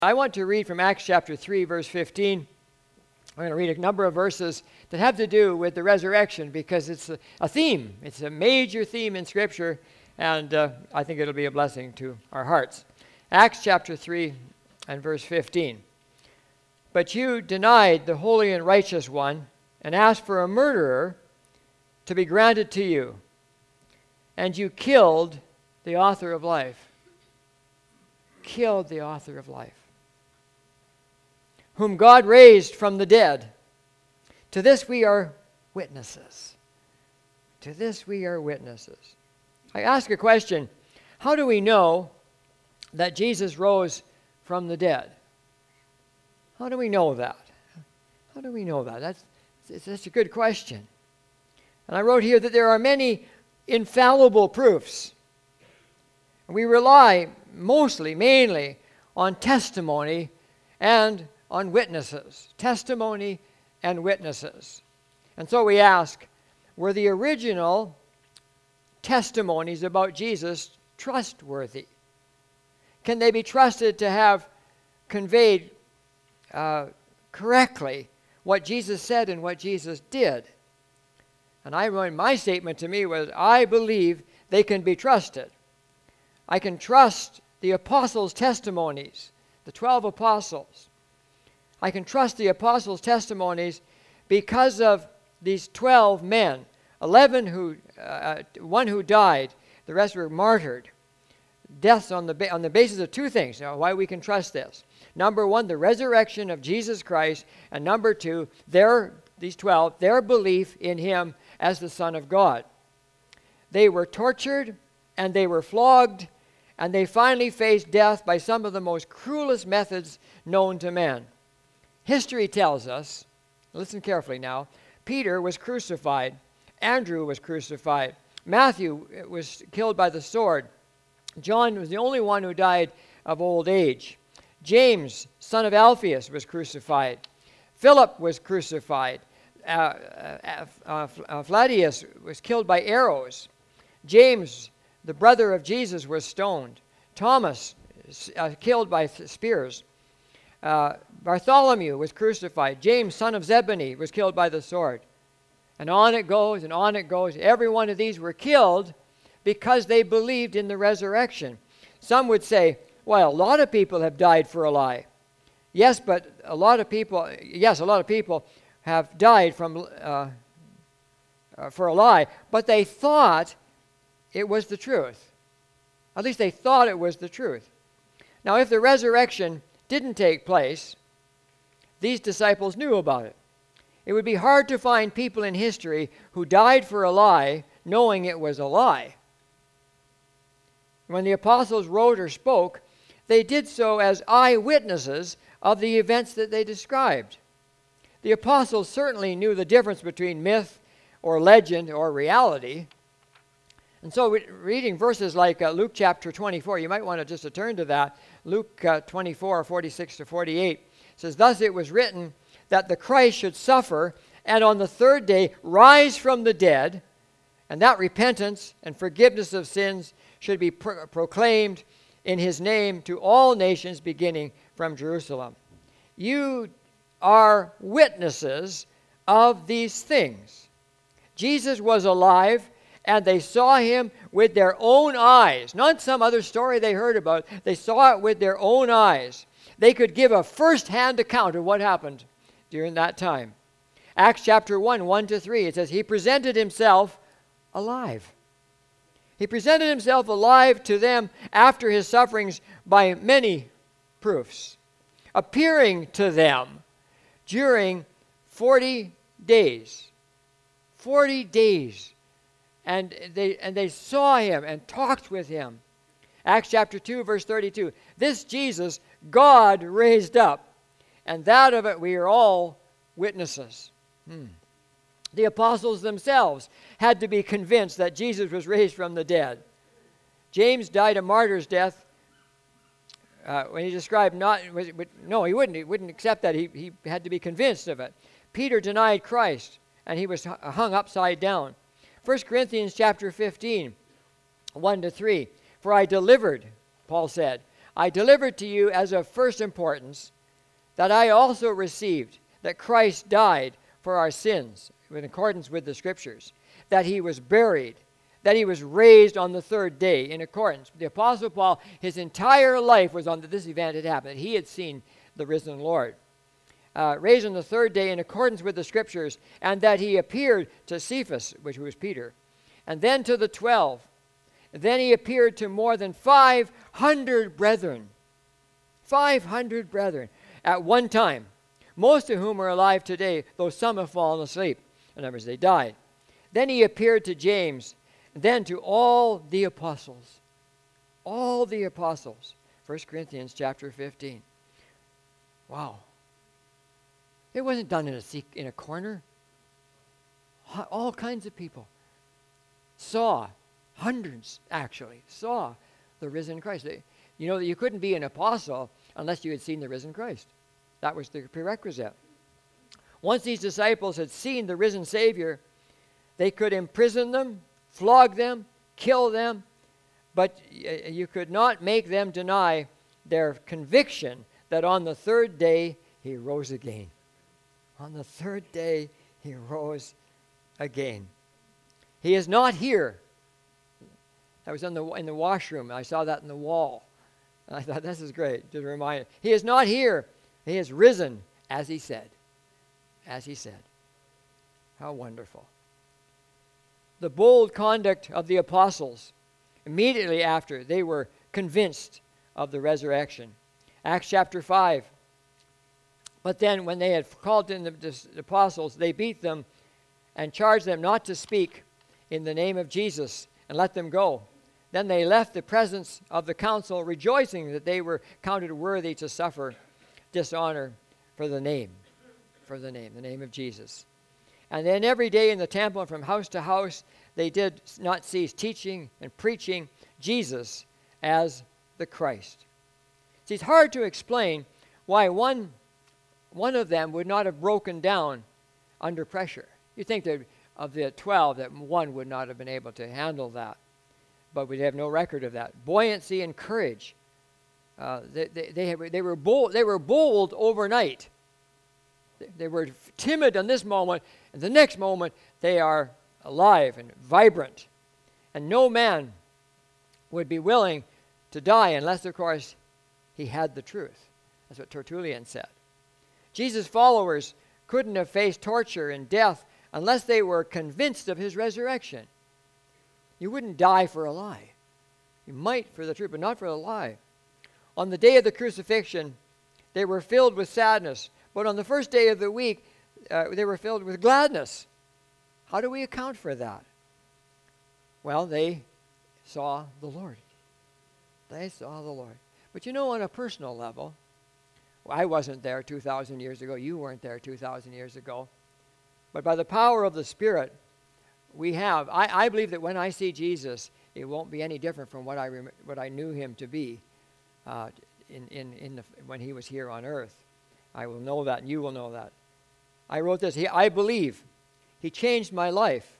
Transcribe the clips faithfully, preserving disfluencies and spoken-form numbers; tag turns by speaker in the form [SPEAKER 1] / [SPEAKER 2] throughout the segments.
[SPEAKER 1] I want to read from Acts chapter three, verse fifteen. I'm going to read a number of verses that have to do with the resurrection because it's a, a theme. It's a major theme in Scripture, and uh, I think it'll be a blessing to our hearts. Acts chapter three and verse fifteen. But you denied the holy and righteous one and asked for a murderer to be granted to you, and you killed the author of life. Killed the author of life, whom God raised from the dead. To this we are witnesses. To this we are witnesses. I ask a question. How do we know that Jesus rose from the dead? How do we know that? How do we know that? That's, that's a good question. And I wrote here that there are many infallible proofs. We rely mostly, mainly, on testimony and on witnesses. Testimony and witnesses. And so we ask, were the original testimonies about Jesus trustworthy? Can they be trusted to have conveyed uh, correctly what Jesus said and what Jesus did? And I my statement to me was, I believe they can be trusted. I can trust the apostles' testimonies, the twelve apostles. I can trust the apostles' testimonies because of these twelve men, eleven who, uh, one who died, the rest were martyred. Deaths on the ba- on the basis of two things. Now, why we can trust this: number one, the resurrection of Jesus Christ, and number two, their these twelve, their belief in Him as the Son of God. They were tortured and they were flogged, and they finally faced death by some of the most cruelest methods known to man. History tells us, listen carefully now, Peter was crucified, Andrew was crucified, Matthew was killed by the sword, John was the only one who died of old age, James, son of Alphaeus, was crucified, Philip was crucified, uh, uh, uh, uh, Fladius was killed by arrows, James, the brother of Jesus, was stoned. Thomas, uh, killed by th- spears. Uh, Bartholomew was crucified. James, son of Zebedee, was killed by the sword. And on it goes, and on it goes. Every one of these were killed because they believed in the resurrection. Some would say, well, a lot of people have died for a lie. Yes, but a lot of people, yes, a lot of people have died from uh, uh, for a lie, but they thought it was the truth. At least they thought it was the truth. Now, if the resurrection didn't take place, these disciples knew about it. It would be hard to find people in history who died for a lie knowing it was a lie. When the apostles wrote or spoke, they did so as eyewitnesses of the events that they described. The apostles certainly knew the difference between myth or legend or reality. And so reading verses like uh, Luke chapter twenty-four, you might want to just to turn to that. Luke uh, twenty-four, forty-six to forty-eight says, Thus it was written that the Christ should suffer and on the third day rise from the dead, and that repentance and forgiveness of sins should be pro- proclaimed in His name to all nations beginning from Jerusalem. You are witnesses of these things. Jesus was alive, and they saw Him with their own eyes. Not some other story they heard about. They saw it with their own eyes. They could give a first-hand account of what happened during that time. Acts chapter one, one to three, it says, He presented Himself alive. He presented Himself alive to them after His sufferings by many proofs, appearing to them during forty days. forty days. And they and they saw Him and talked with Him. Acts chapter two, verse thirty-two. This Jesus God raised up, and that of it we are all witnesses. Hmm. The apostles themselves had to be convinced that Jesus was raised from the dead. James died a martyr's death uh, when he described not, no, he wouldn't, he wouldn't accept that. He, he had to be convinced of it. Peter denied Christ, and he was hung upside down. First Corinthians chapter fifteen, one to three. For I delivered, Paul said, I delivered to you as of first importance that I also received that Christ died for our sins in accordance with the Scriptures, that he was buried, that he was raised on the third day in accordance. The Apostle Paul, his entire life was on that this event had happened. He had seen the risen Lord. Uh, raised on the third day in accordance with the Scriptures, and that he appeared to Cephas, which was Peter, and then to the twelve. Then he appeared to more than five hundred brethren. five hundred brethren at one time, most of whom are alive today, though some have fallen asleep. In other words, they died. Then he appeared to James, then to all the apostles. All the apostles. First Corinthians chapter fifteen. Wow. It wasn't done in a sec- in a corner. All kinds of people saw, hundreds actually, saw the risen Christ. They, you know, you couldn't be an apostle unless you had seen the risen Christ. That was the prerequisite. Once these disciples had seen the risen Savior, they could imprison them, flog them, kill them, but you could not make them deny their conviction that on the third day he rose again. On the third day he rose again. He is not here. That was in the in the washroom. I saw that in the wall. And I thought, this is great. Just a reminder. He is not here. He is risen, as he said. As he said. How wonderful. The bold conduct of the apostles immediately after they were convinced of the resurrection. Acts chapter five. But then when they had called in the, the apostles, they beat them and charged them not to speak in the name of Jesus and let them go. Then they left the presence of the council, rejoicing that they were counted worthy to suffer dishonor for the name, for the name, the name of Jesus. And then every day in the temple and from house to house, they did not cease teaching and preaching Jesus as the Christ. See, it's hard to explain why one, one of them would not have broken down under pressure. You think that of the twelve, that one would not have been able to handle that. But we have no record of that. Buoyancy and courage. Uh, they, they, they, have, they, were bold, they were bold overnight. They, they were timid in this moment, and the next moment they are alive and vibrant. And no man would be willing to die unless, of course, he had the truth. That's what Tertullian said. Jesus' followers couldn't have faced torture and death unless they were convinced of his resurrection. You wouldn't die for a lie. You might for the truth, but not for a lie. On the day of the crucifixion, they were filled with sadness. But on the first day of the week, uh, they were filled with gladness. How do we account for that? Well, they saw the Lord. They saw the Lord. But you know, on a personal level, well, I wasn't there two thousand years ago. You weren't there two thousand years ago. But by the power of the Spirit, we have, I, I believe that when I see Jesus, it won't be any different from what I rem- what I knew him to be uh, in, in, in the, when he was here on earth. I will know that, and you will know that. I wrote this, he, I believe he changed my life.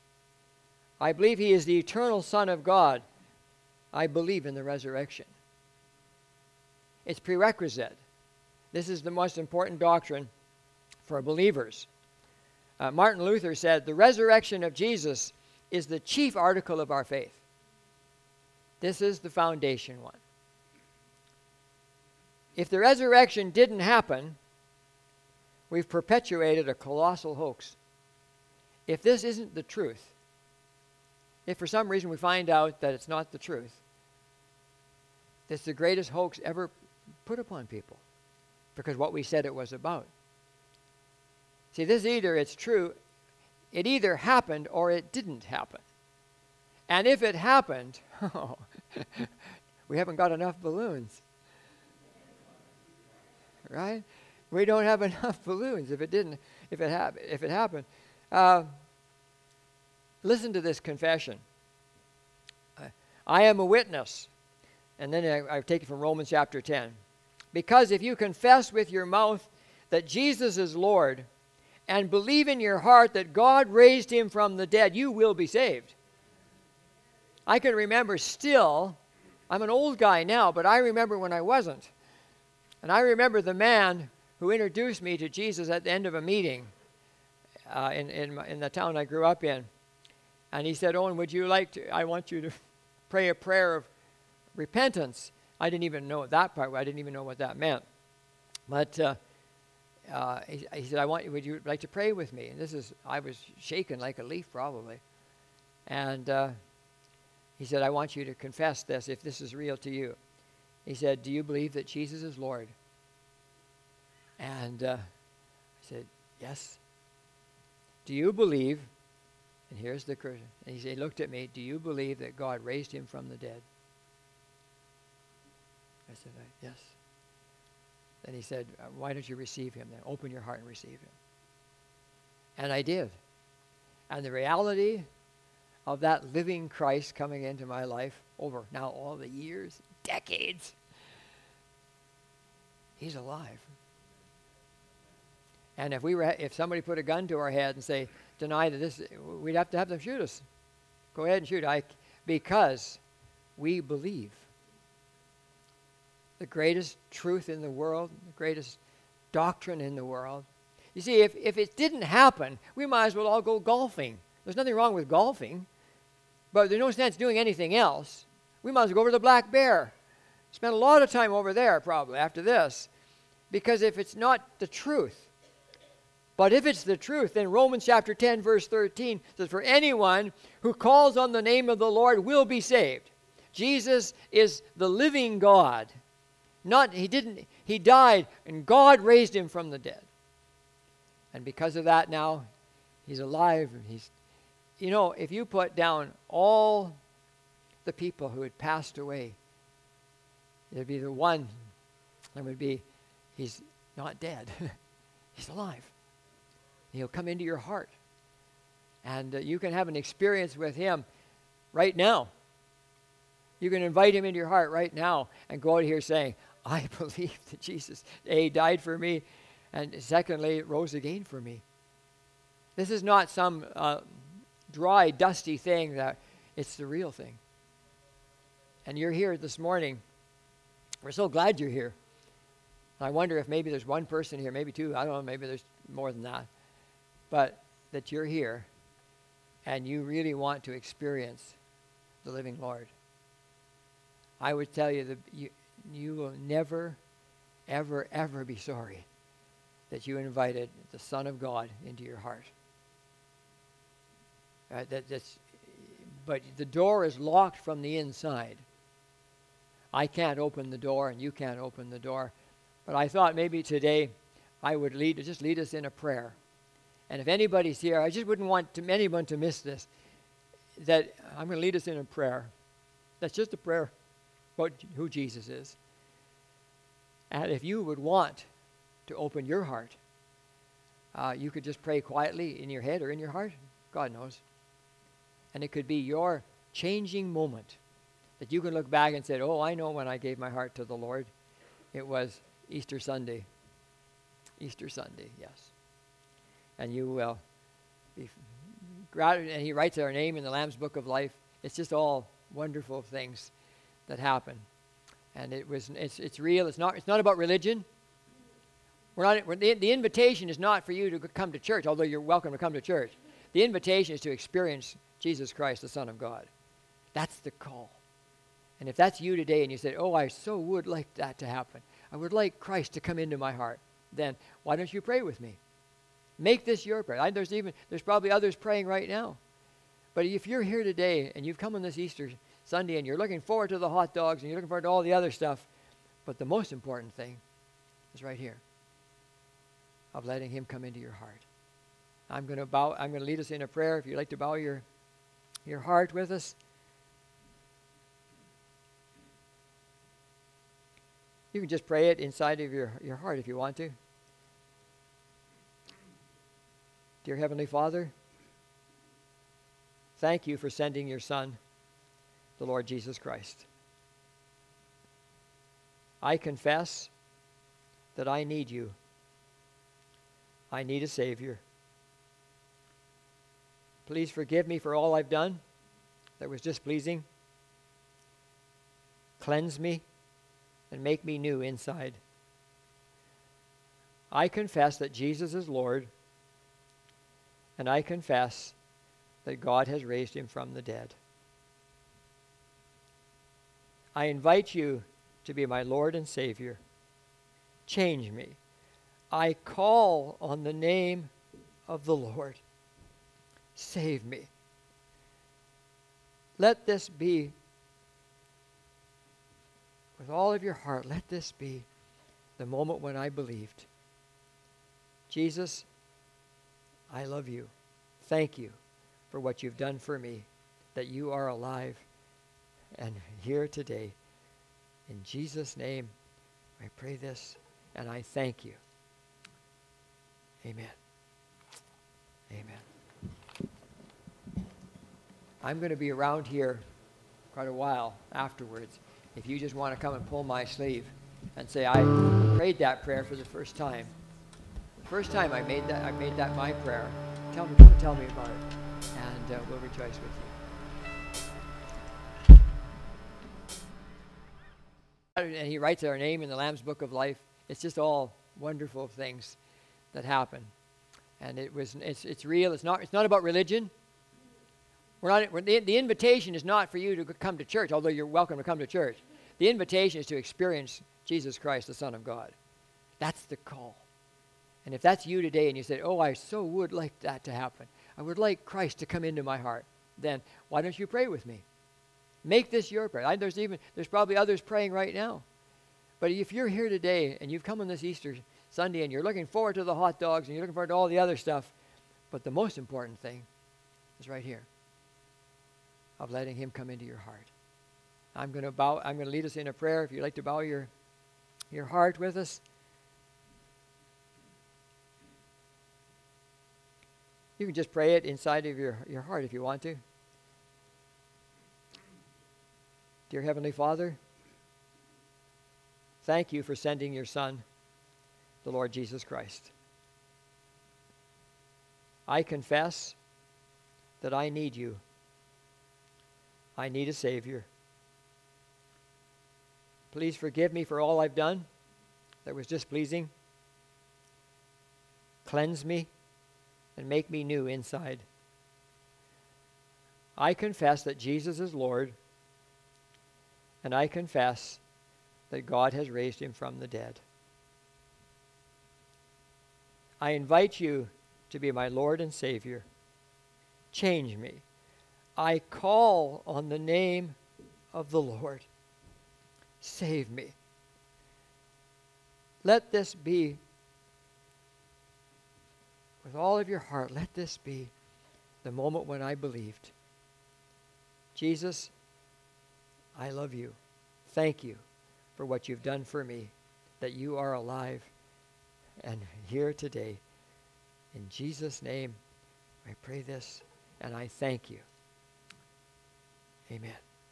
[SPEAKER 1] I believe he is the eternal Son of God. I believe in the resurrection. It's prerequisite. This is the most important doctrine for believers. Uh, Martin Luther said, the resurrection of Jesus is the chief article of our faith. This is the foundation one. If the resurrection didn't happen, we've perpetuated a colossal hoax. If this isn't the truth, if for some reason we find out that it's not the truth, it's the greatest hoax ever put upon people, because what we said it was about. See, this either it's true, it either happened or it didn't happen. And if it happened, oh, we haven't got enough balloons. Right? We don't have enough balloons if it didn't, if it, hap- if it happened. Uh, listen to this confession. I, I am a witness. And then I, I take it from Romans chapter ten. Because if you confess with your mouth that Jesus is Lord, and believe in your heart that God raised him from the dead, you will be saved. I can remember still, I'm an old guy now, but I remember when I wasn't. And I remember the man who introduced me to Jesus at the end of a meeting uh, in, in, my, in the town I grew up in. And he said, Owen, would you like to, I want you to pray a prayer of repentance. I didn't even know that part. I didn't even know what that meant. But uh, uh, he, he said, I want, would you like to pray with me? And this is, I was shaken like a leaf probably. And uh, he said, I want you to confess this if this is real to you. He said, do you believe that Jesus is Lord? And uh, I said, yes. Do you believe, and here's the question, and he, said, he looked at me, do you believe that God raised him from the dead? I said, yes. Then he said, why don't you receive him then? Open your heart and receive him. And I did. And the reality of that living Christ coming into my life over now all the years, decades, he's alive. And if we were, if somebody put a gun to our head and say, deny that this, we'd have to have them shoot us. Go ahead and shoot. I, because we believe. The greatest truth in the world, the greatest doctrine in the world. You see, if, if it didn't happen, we might as well all go golfing. There's nothing wrong with golfing, but there's no sense doing anything else. We might as well go over to the Black Bear. Spend a lot of time over there probably after this, because if it's not the truth, but if it's the truth, then Romans chapter ten, verse thirteen says, for anyone who calls on the name of the Lord will be saved. Jesus is the living God. Not, he didn't, he died and God raised him from the dead. And because of that now, he's alive. And he's, you know, if you put down all the people who had passed away, there'd be the one that would be, he's not dead. He's alive. He'll come into your heart. And uh, you can have an experience with him right now. You can invite him into your heart right now and go out here saying, I believe that Jesus, A, died for me, and secondly, rose again for me. This is not some uh, dry, dusty thing. That it's the real thing. And you're here this morning. We're so glad you're here. I wonder if maybe there's one person here, maybe two, I don't know, maybe there's more than that. But that you're here and you really want to experience the living Lord. I would tell you that you, you will never, ever, ever be sorry that you invited the Son of God into your heart. Uh, that, that's, but the door is locked from the inside. I can't open the door and you can't open the door. But I thought maybe today I would lead, just lead us in a prayer. And if anybody's here, I just wouldn't want to, anyone to miss this, that I'm going to lead us in a prayer. That's just a prayer about who Jesus is. And if you would want to open your heart, uh, you could just pray quietly in your head or in your heart. God knows. And it could be your changing moment that you can look back and say, oh, I know when I gave my heart to the Lord. It was Easter Sunday. Easter Sunday, yes. And you will be gratitude. And he writes our name in the Lamb's Book of Life. It's just all wonderful things that happen. And it was it's it's real. It's not it's not about religion. We're not we're, the, the invitation is not for you to come to church, although you're welcome to come to church. The invitation is to experience Jesus Christ, the Son of God. That's the call. And if that's you today and you say, oh, I so would like that to happen. I would like Christ to come into my heart. Then why don't you pray with me? Make this your prayer. I, there's even there's probably others praying right now. But if you're here today and you've come on this Easter Sunday and you're looking forward to the hot dogs and you're looking forward to all the other stuff, but the most important thing is right here, of letting him come into your heart. I'm going to bow. I'm going to lead us in a prayer. If you'd like to bow your your heart with us. You can just pray it inside of your, your heart if you want to. Dear Heavenly Father, thank you for sending your Son, the Lord Jesus Christ. I confess that I need you. I need a Savior. Please forgive me for all I've done that was displeasing. Cleanse me and make me new inside. I confess that Jesus is Lord, and I confess that God has raised him from the dead. I invite you to be my Lord and Savior. Change me. I call on the name of the Lord. Save me. Let this be, with all of your heart, let this be the moment when I believed. Jesus, I love you. Thank you for what you've done for me, that you are alive and here today. In Jesus' name, I pray this and I thank you. Amen. Amen. I'm going to be around here quite a while afterwards. If you just want to come and pull my sleeve and say, I prayed that prayer for the first time. The first time I made that, I made that my prayer. Tell me, come tell me about it, and uh, we'll rejoice with you. And he writes our name in the Lamb's Book of Life. It's just all wonderful things that happen, and it was it's it's real. It's not it's not about religion. We're not. We're, the, the invitation is not for you to come to church, although you're welcome to come to church. The invitation is to experience Jesus Christ, the Son of God. That's the call. And if that's you today, and you said, "Oh, I so would like that to happen. I would like Christ to come into my heart," then why don't you pray with me? Make this your prayer. I, there's even there's probably others praying right now. But if you're here today and you've come on this Easter Sunday and you're looking forward to the hot dogs and you're looking forward to all the other stuff, but the most important thing is right here, of letting him come into your heart. I'm going to bow. I'm going to lead us in a prayer. If you'd like to bow your your heart with us. You can just pray it inside of your, your heart if you want to. Dear Heavenly Father, thank you for sending your Son, the Lord Jesus Christ. I confess that I need you. I need a Savior. Please forgive me for all I've done that was displeasing. Cleanse me and make me new inside. I confess that Jesus is Lord, and I confess that God has raised him from the dead. I invite you to be my Lord and Savior. Change me. I call on the name of the Lord. Save me. Let this be, with all of your heart, let this be the moment when I believed. Jesus, I love you. Thank you for what you've done for me, that you are alive and here today. In Jesus' name, I pray this and I thank you. Amen.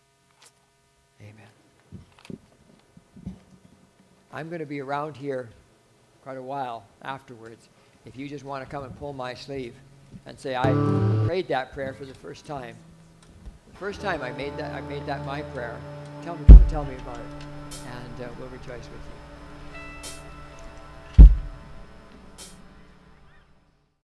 [SPEAKER 1] Amen. I'm going to be around here quite a while afterwards. If you just want to come and pull my sleeve and say, I prayed that prayer for the first time. The first time I made that, I made that my prayer. Tell me, come tell me about it, and uh, we'll rejoice with you.